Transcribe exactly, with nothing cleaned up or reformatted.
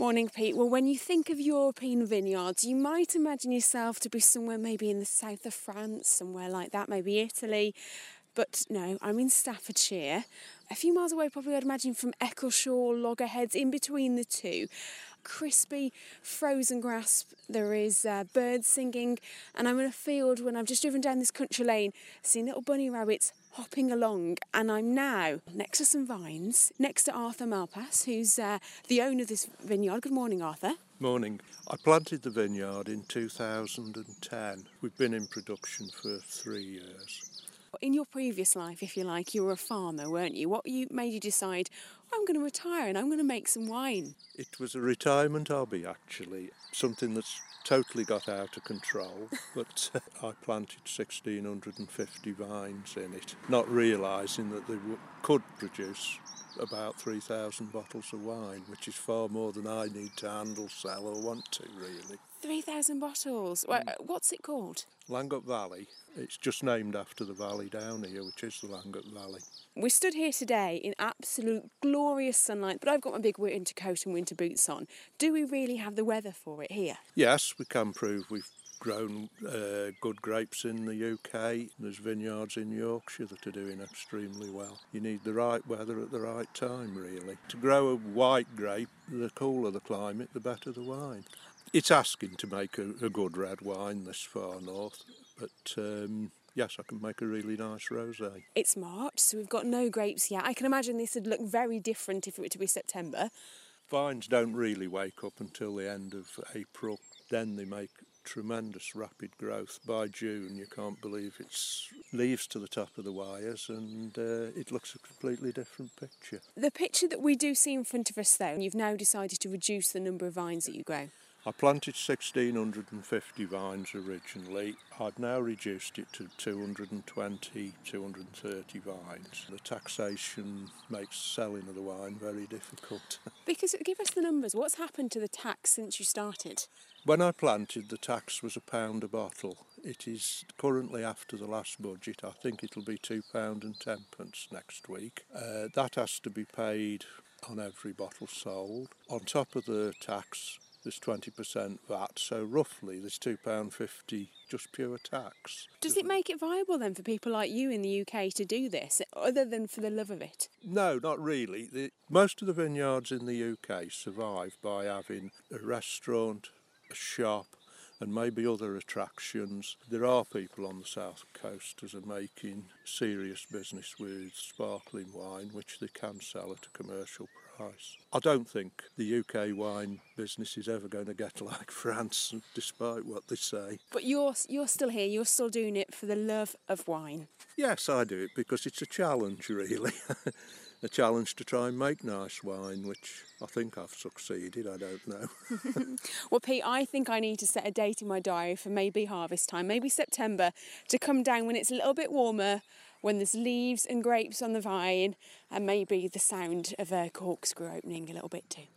Morning, Pete. Well, when you think of European vineyards, you might imagine yourself to be somewhere maybe in the south of France, somewhere like that, maybe Italy. But no, I'm in Staffordshire, a few miles away probably I'd imagine from Eccleshall, Loggerheads, in between the two. Crispy, frozen grass, there is uh, birds singing, and I'm in a field when I've just driven down this country lane, seeing little bunny rabbits hopping along, and I'm now next to some vines, next to Arthur Malpass, who's uh, the owner of this vineyard. Good morning, Arthur. Morning. I planted the vineyard in two thousand ten. We've been in production for three years. In your previous life, if you like, you were a farmer, weren't you? What you made you decide, oh, I'm going to retire and I'm going to make some wine? It was a retirement hobby, actually, something that's totally got out of control, but uh, I planted one thousand six hundred fifty vines in it, not realising that they w- could produce about three thousand bottles of wine, which is far more than I need to handle, sell or want to, really. three thousand bottles? Mm. What's it called? Llangwp Valley. It's just named after the valley down here, which is the Llangwp Valley. We're stood here today in absolute glorious sunlight, but I've got my big winter coat and winter boots on. Do we really have the weather for it here? Yes, we can prove we've grown uh, good grapes in the U K. There's vineyards in Yorkshire that are doing extremely well. You need the right weather at the right time, really. To grow a white grape, the cooler the climate, the better the wine. It's asking to make a, a good red wine this far north, but um, yes, I can make a really nice rosé. It's March, so we've got no grapes yet. I can imagine this would look very different if it were to be September. Vines don't really wake up until the end of April. Then they make tremendous rapid growth. By June, you can't believe it's leaves to the top of the wires, and uh, it looks a completely different picture. The picture that we do see in front of us, though, you've now decided to reduce the number of vines that you grow. I planted one thousand six hundred fifty vines originally. I've now reduced it to two hundred twenty, two hundred thirty vines. The taxation makes selling of the wine very difficult. Because, give us the numbers. What's happened to the tax since you started? When I planted, the tax was a pound a bottle. It is currently, after the last budget, I think it'll be two pounds and ten pence next week. Uh, that has to be paid on every bottle sold. On top of the tax, there's twenty percent V A T, so roughly there's two pounds fifty just pure tax. Does it make it viable then for people like you in the U K to do this, other than for the love of it? No, not really. The, most of the vineyards in the U K survive by having a restaurant, a shop, and maybe other attractions. There are people on the south coast who are making serious business with sparkling wine, which they can sell at a commercial price. I don't think the U K wine business is ever going to get like France, despite what they say. But you're you're still here, you're still doing it for the love of wine. Yes, I do it because it's a challenge, really. A challenge to try and make nice wine, which I think I've succeeded, I don't know. Well, Pete, I think I need to set a date in my diary for maybe harvest time, maybe September, to come down when it's a little bit warmer, when there's leaves and grapes on the vine, and maybe the sound of a corkscrew opening a little bit too.